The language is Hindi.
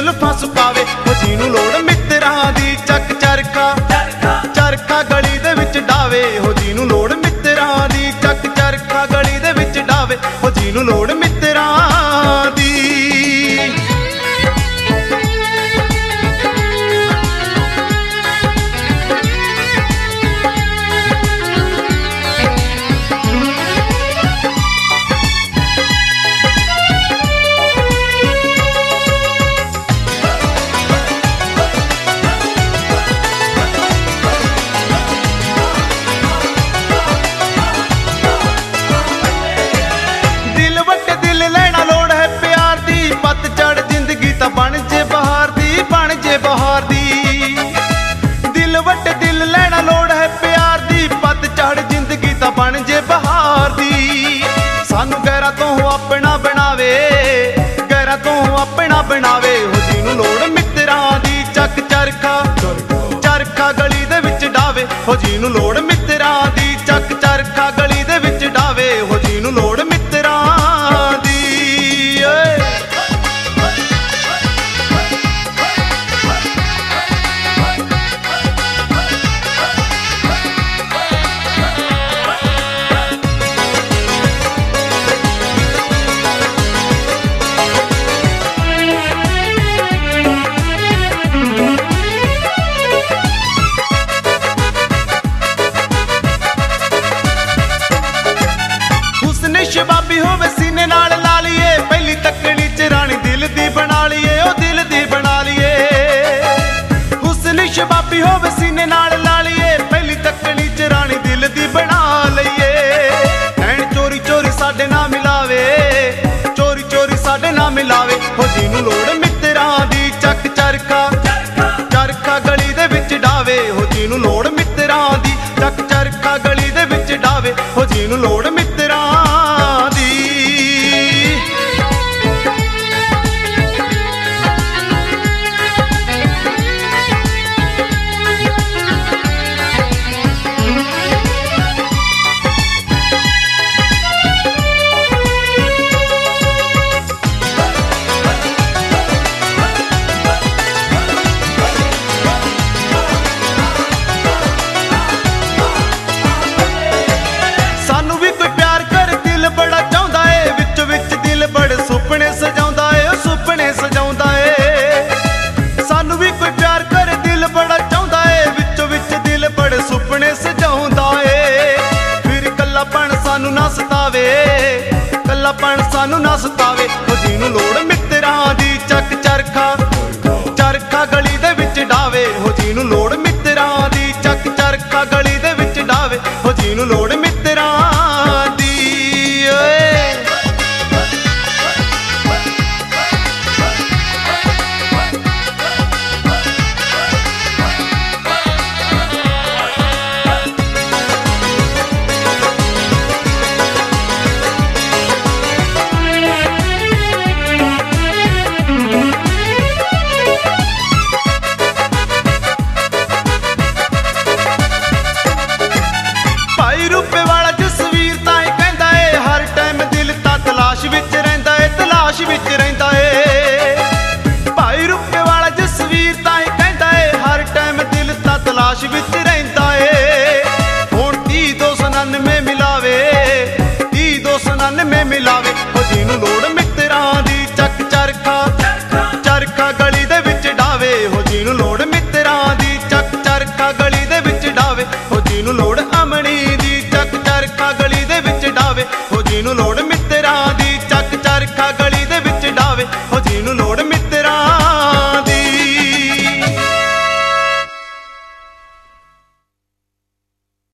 जुल्फां सुकावे हो जिन्नू लोड़ मित्रां दी चक चरखा चरखा गली दे विच डावे हो जिन्नू लोड़ मित्रां दी चक चरखा गली दे विच डावे हो जिन्नू लोड़ मित्रां दी। पतझड़ जिंदगी ता बन जे बहार दी दिल वट दिल लेना लोड़ है प्यार दी पतझड़ जिंदगी ता बन जे बहार दी। सानू गैरा तो अपना बनावे गैरा तो अपना बनावे हो जिन्नू लोड़ मित्रां दी चक चरखा चरखा गली दे विच डावे हो जिन्नू लोड़ मित्रां दी चक चरखा गली दे विच डावे हो जिन्नू लोड़ मित्रां दी। शबाबी होवे सीने नाल ला लिए पहली तकड़ी च रानी दिल दी बना लिए ओ दिल दी बना लिए। हुस्न शबाबी होवे सीने नाल ला लिए पहली तकड़ी च रानी दिल दी बना लईए। नैन चोरी चोरी साडे ना मिलावे चोरी चोरी साडे ना मिलावे हो जिन्नू लोड़ मित्रां दी चक चरखा चरखा गली दे विच डावे हो जिन्नू लोड़ मित्रां दी चक चरखा गली दे विच डावे हो जिन्नू लोड़ मित्रां दी। सानू भी कोई प्यार कर दिल बड़ा चाहुंदा है विच विच दिल बड़े सुपने सजाउंदा है सुपने सजाउंदा है। सानू भी कोई प्यार कर दिल बड़ा चाहुंदा है विच विच दिल बड़े सुपने सजाउंदा है। फिर कल्लापन सानू ना सतावे कल्लापन सानू ना सतावे हो जिन्नू लोड़ मित्रां दी चक चरखा चरखा गली दे विच डावे हो जिन्नू लोड़ मित्रां दी चक चरखा गली दे विच डावे हो जिन्नू लोड़ मित्रां दी। भाई रूपे वाला जसवीर ताई कहंदा है हर टाइम दिल ता तलाश विच रहिंदा है तलाश विच रहिंदा है। भाई रूपे वाला जसवीर ताई कहंदा है हर टाइम दिल ता तलाश विच रहिंदा है। हुण 30-299 मिलावे 30-299 मिलावे हो जिन्नू लोड़ मित्रां दी चक चरखा चरखा गली दे विच डावे हो जिन्नू लोड़ मित्रां दी चक चरखा गली दे विच डावे हो जिन्नू लोड़ अमणी